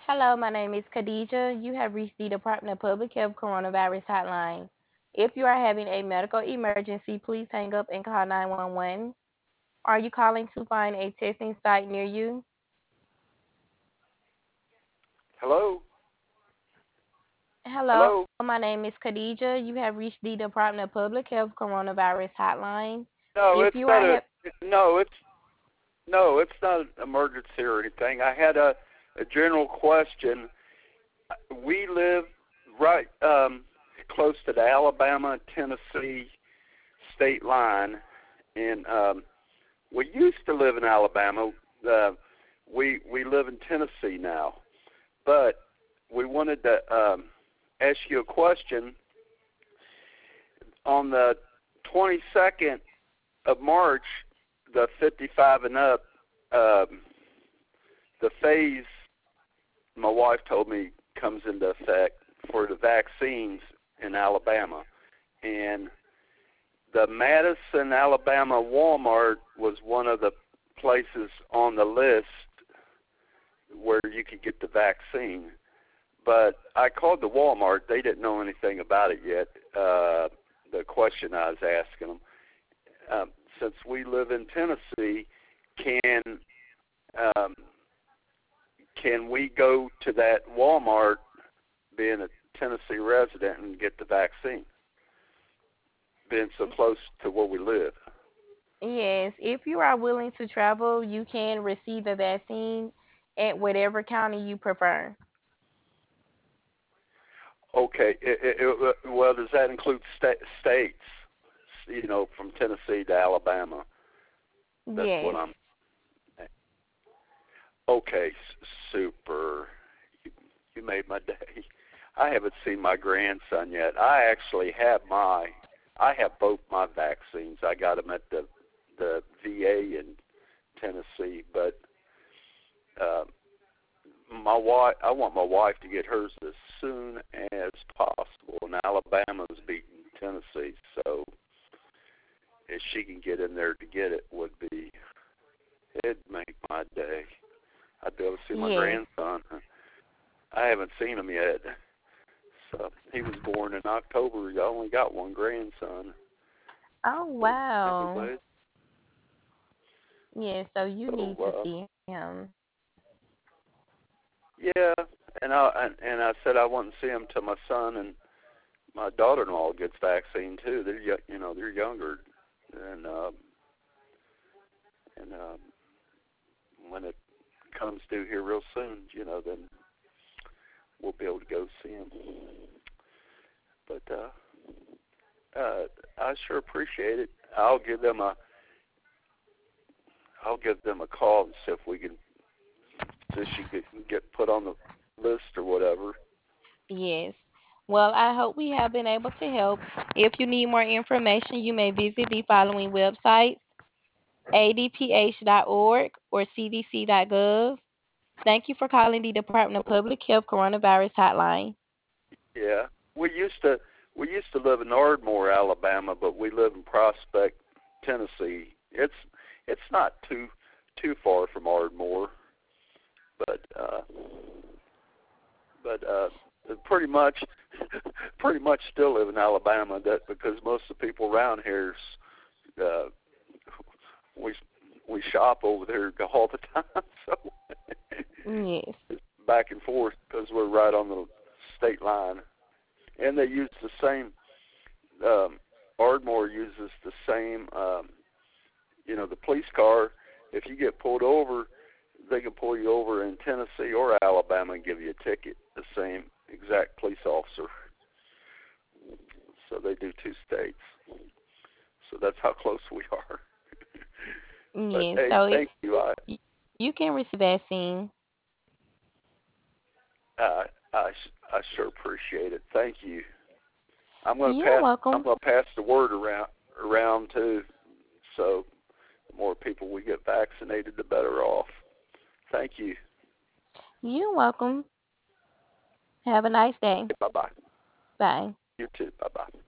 Hello, my name is Khadija. You have reached the Department of Public Health Coronavirus Hotline. If you are having a medical emergency, please hang up and call 911. Are you calling to find a testing site near you? Hello? Hello, Hello? my name is Khadija. You have reached the Department of Public Health Coronavirus Hotline. No, If it's you are not a ha- no, it's not an emergency or anything. I had a general question. We live right close to the Alabama Tennessee state line, and we used to live in Alabama. Uh, we live in Tennessee now, but we wanted to ask you a question. On the 22nd of March, the 55 and up, um, the phase, my wife told me, comes into effect for the vaccines in Alabama. And the Madison, Alabama Walmart was one of the places on the list where you could get the vaccine. But I called the Walmart. They didn't know anything about it yet. The question I was asking them, since we live in Tennessee, can um, can we go to that Walmart, being a Tennessee resident, and get the vaccine, being so close to where we live? Yes, if you are willing to travel, you can receive the vaccine at whatever county you prefer. Okay. Well, does that include states? From Tennessee to Alabama. That's what Yes. I'm. Okay, super. You, you made my day. I haven't seen my grandson yet. I have both my vaccines. I got them at the VA in Tennessee, but uh, I want my wife to get hers as soon as possible. And Alabama's beating Tennessee, so if she can get in there to get it, it'd make my day. I'd be able to see my Yes. grandson. I haven't seen him yet. So he was born in October. I only got one grandson. Oh, But wow. anyway, Yeah, so you so need to see him. yeah, and I said I wouldn't see him till my son and my daughter-in-law gets vaccine too. They're younger, and and when it comes due here real soon, then we'll be able to go see him. But I sure appreciate it. I'll give them a call and see if we can see if she can get put on the list or whatever. Yes. Well, I hope we have been able to help. If you need more information, you may visit the following websites: adph.org or cdc.gov. Thank you for calling the Department of Public Health Coronavirus Hotline. Yeah, we used to live in Ardmore, Alabama, but we live in Prospect, Tennessee. It's not too far from Ardmore, but pretty much pretty much still live in Alabama. That because most of the people around here, uh, we we shop over there all the time, so Yes. it's back and forth because we're right on the state line, and they use the same. Ardmore uses the same. The police car. If you get pulled over, they can pull you over in Tennessee or Alabama and give you a ticket. The same exact police officer. So they do two states. So that's how close we are. But Yes. hey, So if thank you. you can receive vaccine. I I sure appreciate it. Thank you. I'm going to You're pass. I'm welcome. going to pass the word around too. So the more people we get vaccinated, the better off. Thank you. You're welcome. Have a nice day. Bye bye. Bye. You too. Bye bye.